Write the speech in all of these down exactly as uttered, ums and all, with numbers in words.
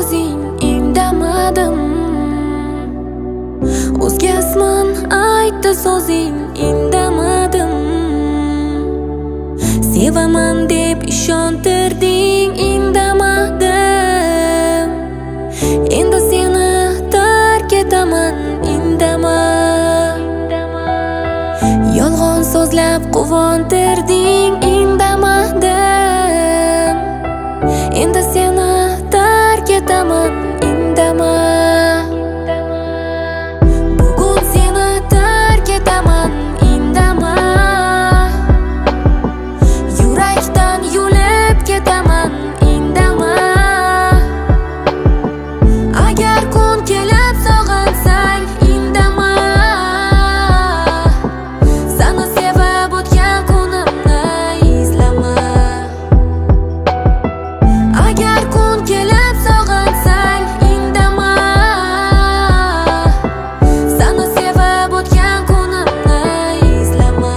so'zing indamadim. O'zgasman aytdi so'zing indamadim. Sevaman deb ishontirding indamadim. Endi seni tark etaman indama. Yolg'on so'zlab quvontirding indamadim. Endi seni tark etaman indama. Bugun seni tark etaman indama. Yurakdan yulib ketaman indama. Agar kun kelib sog'insang indama. Seni sevib o'tgan kunimni izlama. Agar kun kelib sog'insang indama. Seni sevib o'tgan kunimni izlama.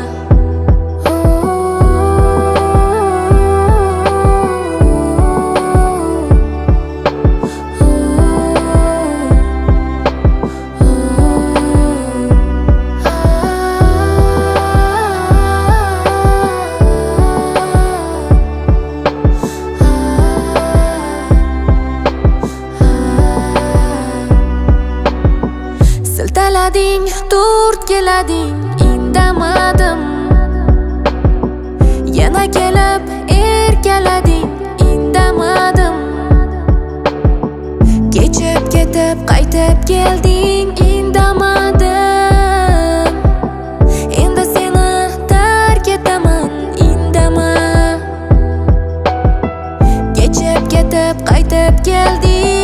Siltalading, to'rt kelading indamadim. Yana kelib erkalading indamadim. Kechib ketib qaytib kelding indamadim. Endi seni tark etaman indama. Kechib ketib qaytib kelding